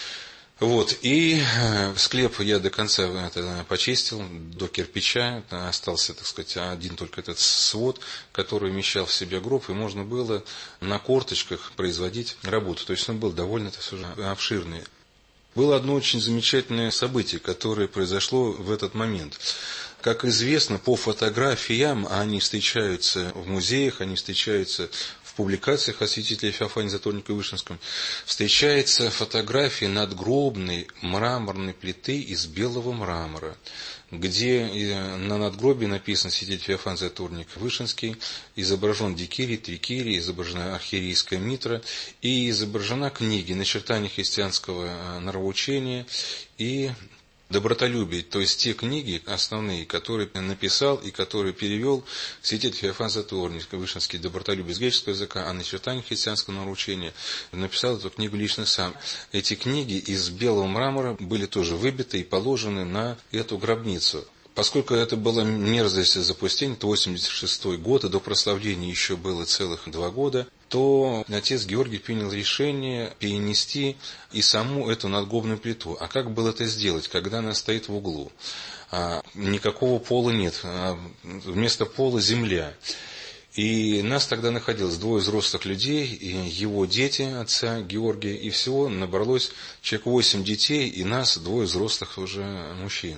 Вот, и склеп я до конца это почистил, до кирпича, остался, так сказать, один только этот свод, который вмещал в себя гроб, и можно было на корточках производить работу, то есть он был довольно обширный. Было одно очень замечательное событие, которое произошло в этот момент. Как известно, по фотографиям, они встречаются в музеях, они встречаются в публикациях о святителе Феофане Затворнике Вышинском, встречается фотография надгробной мраморной плиты из белого мрамора, где на надгробии написано святитель Феофан Затворник Вышинский, изображен дикирий, трикирий, изображена архиерейская митра и изображена книги «Начертания христианского нравоучения» и «Добротолюбие», то есть те книги основные, которые написал и которые перевел святитель Феофан Затворник Вышинский, «Добротолюбие» с греческого языка, а «Начертания христианского нравоучения» написал эту книгу лично сам. Эти книги из белого мрамора были тоже выбиты и положены на эту гробницу. Поскольку это была мерзость запустения, то восемьдесят шестой год, и до прославления еще было целых два года, то отец Георгий принял решение перенести и саму эту надгробную плиту. А как было это сделать, когда она стоит в углу? А, никакого пола нет, а вместо пола земля. И нас тогда находилось двое взрослых людей, и его дети, отца Георгия, и всего набралось человек восемь детей, и нас двое взрослых уже мужчин.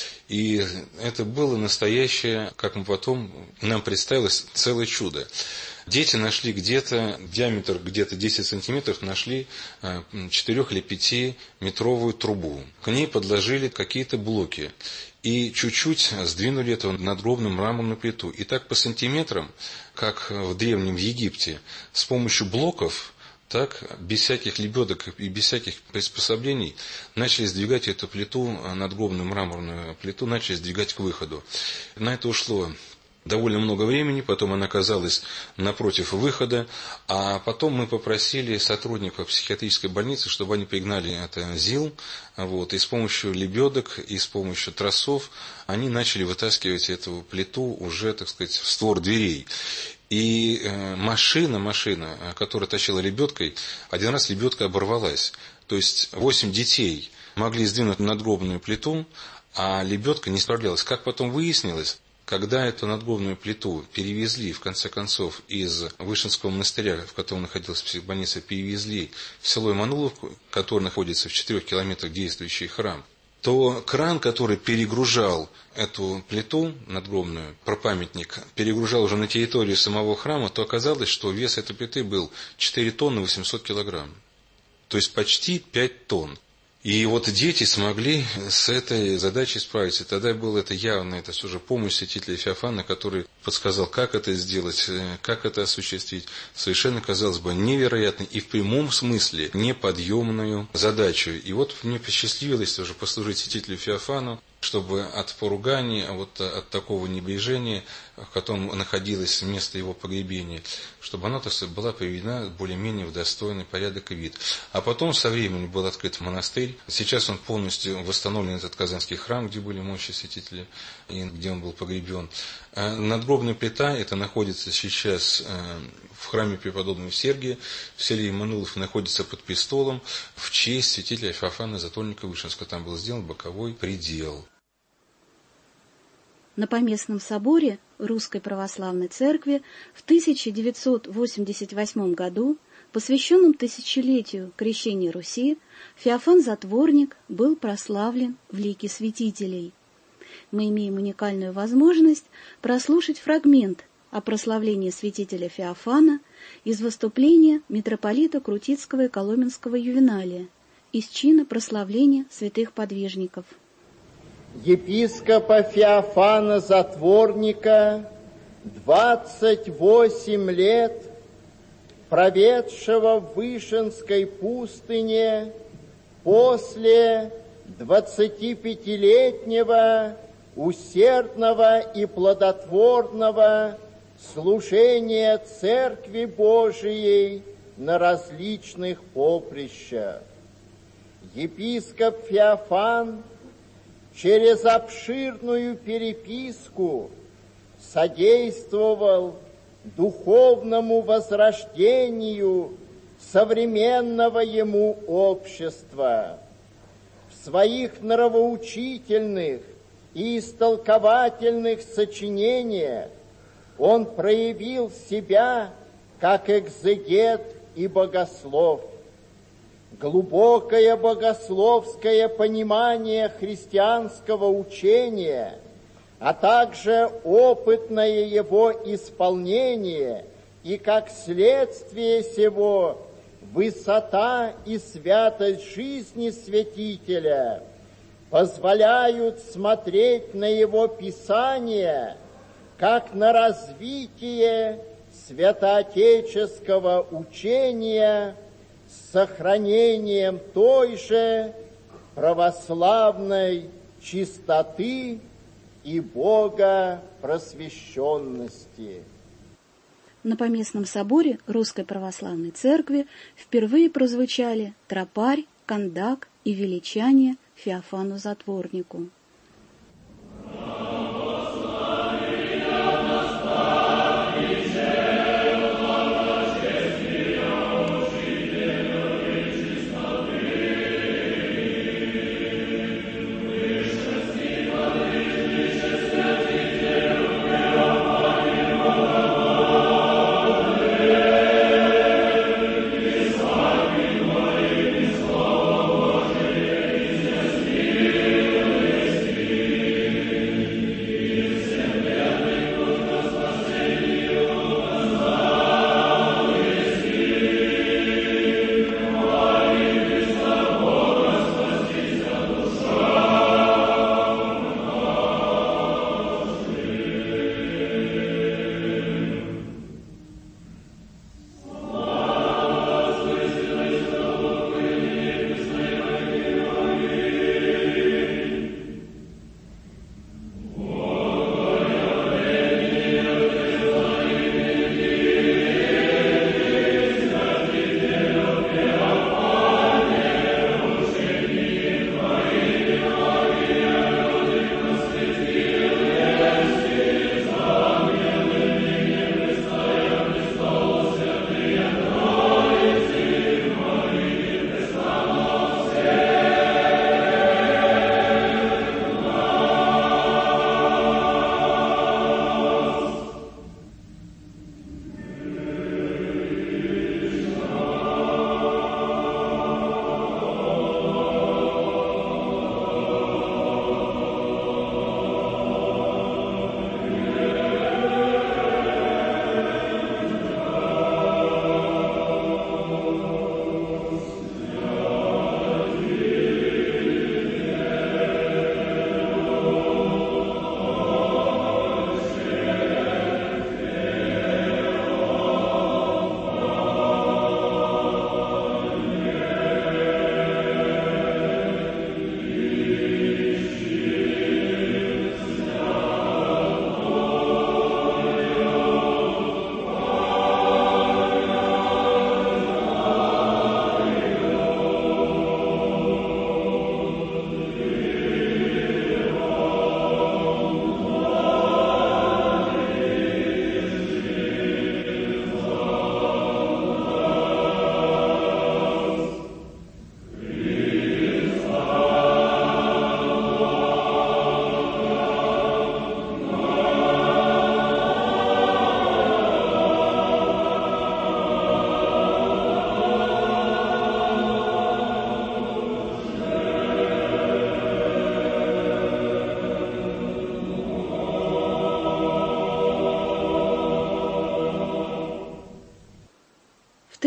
И это было настоящее, как мы потом, нам представилось, целое чудо. Дети нашли где-то, диаметр где-то десять сантиметров, нашли четырех или пятиметровую трубу. К ней подложили какие-то блоки. И чуть-чуть сдвинули эту надгробную мраморную плиту. И так по сантиметрам, как в Древнем Египте, с помощью блоков, так, без всяких лебедок и без всяких приспособлений, начали сдвигать эту плиту, надгробную мраморную плиту, начали сдвигать к выходу. На это ушло довольно много времени, потом она оказалась напротив выхода, а потом мы попросили сотрудников психиатрической больницы, чтобы они пригнали это ЗИЛ, вот, и с помощью лебедок, и с помощью тросов они начали вытаскивать эту плиту уже, так сказать, в створ дверей. И машина, машина, которая тащила лебедкой, один раз лебедка оборвалась. То есть восемь детей могли сдвинуть надгробную плиту, а лебедка не справлялась. Как потом выяснилось, когда эту надгробную плиту перевезли, в конце концов, из Вышинского монастыря, в котором находилась психбольница, перевезли в село Амануловку, которое находится в четырех километрах действующий храм, то кран, который перегружал эту плиту надгробную, пропамятник, перегружал уже на территорию самого храма, то оказалось, что вес этой плиты был четыре тонны восемьсот килограмм. То есть почти пять тонн. И вот дети смогли с этой задачей справиться. И тогда было это явно, это уже помощь святителя Феофана, который подсказал, как это сделать, как это осуществить. Совершенно, казалось бы, невероятной и в прямом смысле неподъемную задачу. И вот мне посчастливилось уже послужить святителю Феофану, чтобы от поруганий, а вот от такого небрежения, в котором находилось место его погребения, чтобы оно, так сказать, была приведена более-менее в достойный порядок и вид. А потом со временем был открыт монастырь. Сейчас он полностью восстановлен, этот Казанский храм, где были мощи святителя, и где он был погребен. Надгробная плита, это находится сейчас в храме преподобного Сергия, в селе Имманулов, находится под престолом в честь святителя Феофана Затворника Вышинского. Там был сделан боковой предел. На Поместном соборе Русской Православной Церкви в тысяча девятьсот восемьдесят восьмом году, посвященном тысячелетию крещения Руси, Феофан Затворник был прославлен в лике святителей. Мы имеем уникальную возможность прослушать фрагмент о прославлении святителя Феофана из выступления митрополита Крутицкого и Коломенского Ювеналия из чина прославления святых подвижников. Епископа Феофана Затворника, двадцать восемь лет, проведшего в Вышинской пустыне после двадцатипятилетнего усердного и плодотворного служения Церкви Божией на различных поприщах. Епископ Феофан через обширную переписку содействовал духовному возрождению современного ему общества. В своих нравоучительных и истолковательных сочинениях он проявил себя как экзегет и богослов. Глубокое богословское понимание христианского учения, а также опытное его исполнение и, как следствие сего, высота и святость жизни святителя позволяют смотреть на его писание как на развитие святоотеческого учения с сохранением той же православной чистоты и богопросвещенности. На Поместном соборе Русской Православной Церкви впервые прозвучали тропарь, кондак и величание Феофану Затворнику. Thank you.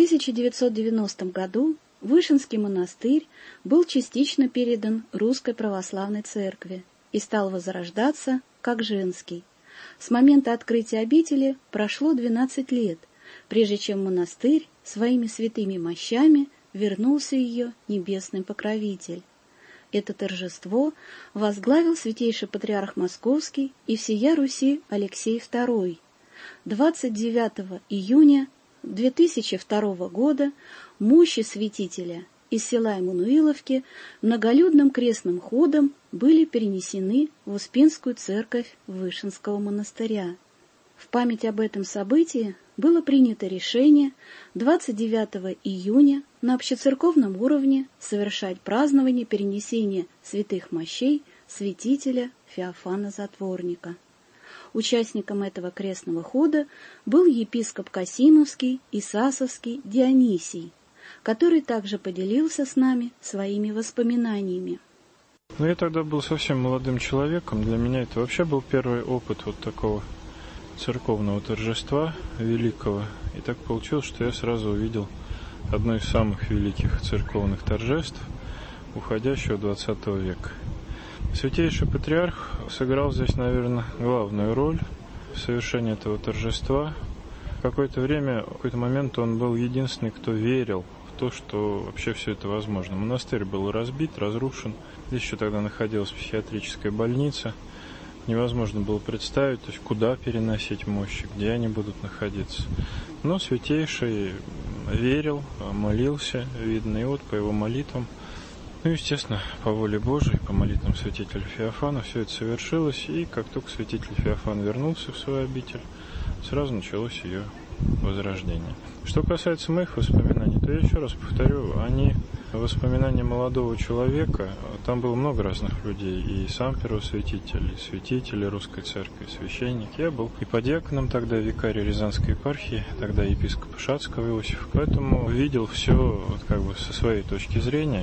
тысяча девятьсот девяностом году Вышинский монастырь был частично передан Русской Православной Церкви и стал возрождаться как женский. С момента открытия обители прошло двенадцать лет, прежде чем монастырь своими святыми мощами вернулся ее небесный покровитель. Это торжество возглавил святейший патриарх Московский и всея Руси Алексей второй. двадцать девятого июня две тысячи второго года мощи святителя из села Эммануиловки многолюдным крестным ходом были перенесены в Успенскую церковь Вышинского монастыря. В память об этом событии было принято решение двадцать девятого июня на общецерковном уровне совершать празднование перенесения святых мощей святителя Феофана Затворника. Участником этого крестного хода был епископ Касимовский и Сасовский Дионисий, который также поделился с нами своими воспоминаниями. Ну, я тогда был совсем молодым человеком. Для меня это вообще был первый опыт вот такого церковного торжества великого. И так получилось, что я сразу увидел одно из самых великих церковных торжеств уходящего двадцатого века. Святейший Патриарх сыграл здесь, наверное, главную роль в совершении этого торжества. В какое-то время, в какой-то момент он был единственный, кто верил в то, что вообще все это возможно. Монастырь был разбит, разрушен. Здесь еще тогда находилась психиатрическая больница. Невозможно было представить, то есть куда переносить мощи, где они будут находиться. Но Святейший верил, молился, видно, и вот по его молитвам, ну, естественно, по воле Божией, по молитвам святителя Феофана все это совершилось, и как только святитель Феофан вернулся в свою обитель, сразу началось ее возрождение. Что касается моих воспоминаний, то я еще раз повторю, они воспоминания молодого человека, там было много разных людей, и сам первосвятитель, и святители Русской Церкви, и священник. Я был и подьяконом тогда, викарий Рязанской епархии, тогда епископа Шацкого Иосифа, поэтому видел все вот как бы со своей точки зрения.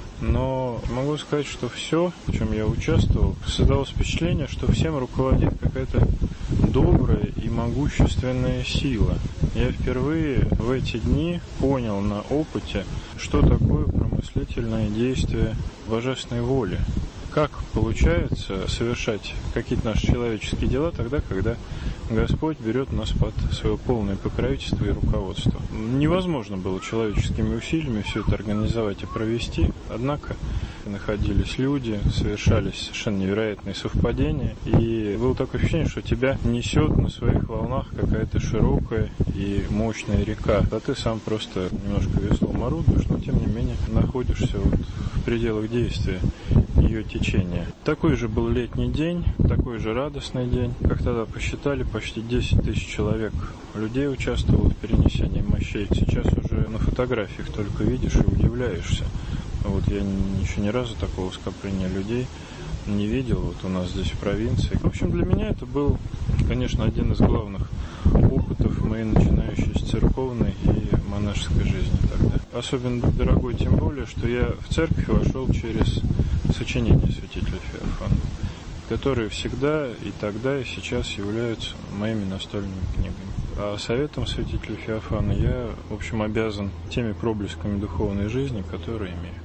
Но могу сказать, что все, в чем я участвовал, создалось впечатление, что всем руководит какая-то добрая и могущественная сила. Я впервые в эти дни понял на опыте, что такое промыслительное действие божественной воли. Как получается совершать какие-то наши человеческие дела тогда, когда Господь берет нас под свое полное покровительство и руководство. Невозможно было человеческими усилиями все это организовать и провести, однако находились люди, совершались совершенно невероятные совпадения, и было такое ощущение, что тебя несет на своих волнах какая-то широкая и мощная река, а ты сам просто немножко веслом орудуешь, но тем не менее находишься вот в пределах действия ее течения. Такой же был летний день, такой же радостный день. Как тогда посчитали, почти десять тысяч человек людей участвовало в перенесении мощей. Сейчас уже на фотографиях только видишь и удивляешься. Вот я еще ни разу такого скопления людей не видел вот у нас здесь в провинции. В общем, для меня это был, конечно, один из главных опытов моей начинающейся церковной и монашеской жизни тогда. Особенно дорогой тем более, что я в церковь вошел через сочинения святителя Феофана, которые всегда и тогда, и сейчас являются моими настольными книгами. А советом святителя Феофана я, в общем, обязан теми проблесками духовной жизни, которые имею.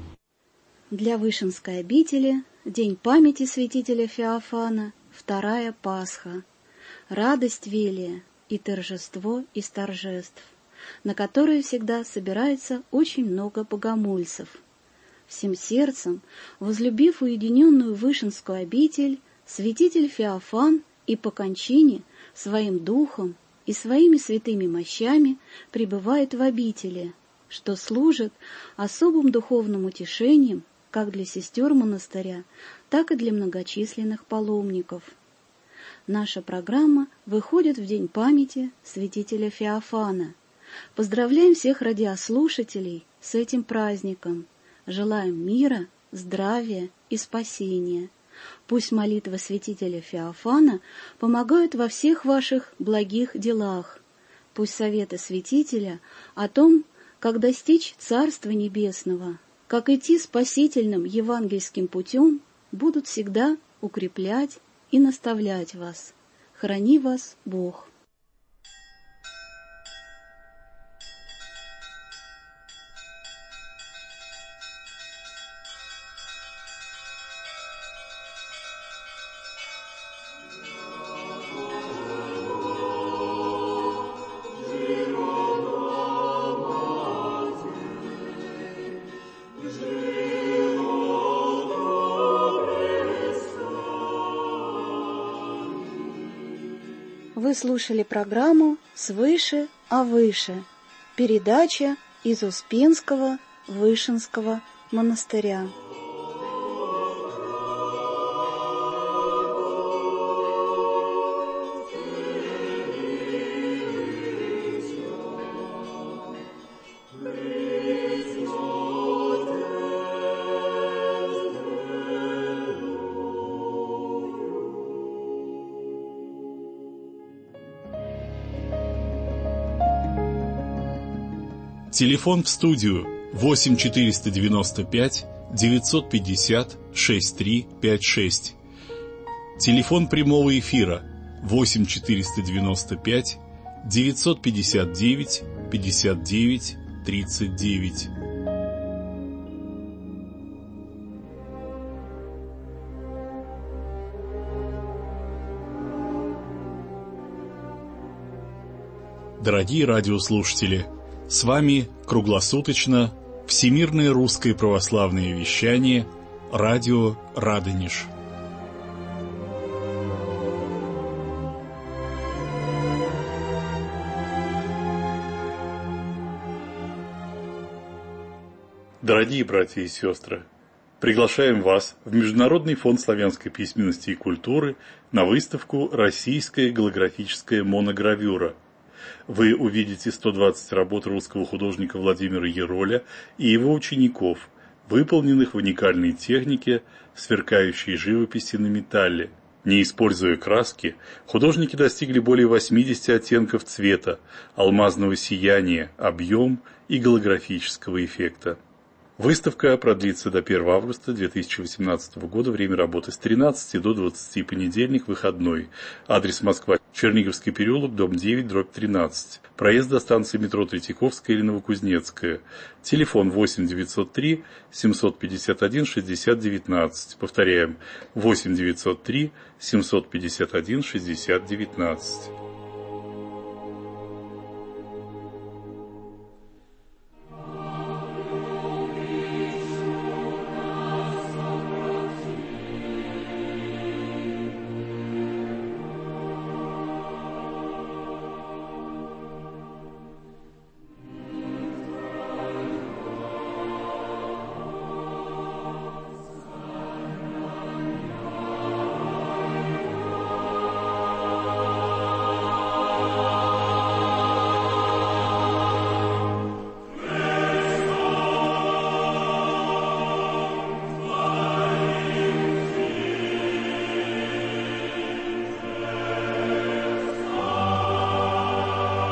Для Вышинской обители День памяти святителя Феофана, вторая Пасха, радость велия и торжество из торжеств, на которое всегда собирается очень много богомольцев. Всем сердцем, возлюбив уединенную Вышинскую обитель, святитель Феофан и по кончине своим духом и своими святыми мощами пребывает в обители, что служит особым духовным утешением как для сестер монастыря, так и для многочисленных паломников. Наша программа выходит в День памяти святителя Феофана. Поздравляем всех радиослушателей с этим праздником. Желаем мира, здравия и спасения. Пусть молитвы святителя Феофана помогают во всех ваших благих делах. Пусть советы святителя о том, как достичь Царства Небесного, как идти спасительным евангельским путем, будут всегда укреплять и наставлять вас. Храни вас Бог! Вы слушали программу «Свыше, а выше». Передача из Успенского Вышинского монастыря. Телефон в студию восемь четыреста девяносто пять девятьсот пятьдесят шестьдесят три пятьдесят шесть. Телефон прямого эфира восемь четыреста девяносто пять девятьсот пятьдесят девять пятьдесят девять тридцать девять. Дорогие радиослушатели, с вами круглосуточно Всемирное русское православное вещание, радио Радонеж. Дорогие братья и сестры, приглашаем вас в Международный фонд славянской письменности и культуры на выставку «Российская голографическая моногравюра». Вы увидите сто двадцать работ русского художника Владимира Яроля и его учеников, выполненных в уникальной технике сверкающей живописи на металле. Не используя краски, художники достигли более восьмидесяти оттенков цвета, алмазного сияния, объем и голографического эффекта. Выставка продлится до первого августа две тысячи восемнадцатого года. Время работы с тринадцати до двадцати, понедельник, выходной. Адрес: Москва, Черниговский переулок, дом девять, дробь тринадцать. Проезд до станции метро Третьяковская или Новокузнецкая. Телефон восемь девятьсот три семьсот пятьдесят один шестьдесят девятнадцать. Повторяем, восемь девятьсот три семьсот пятьдесят один шестьдесят девятнадцать.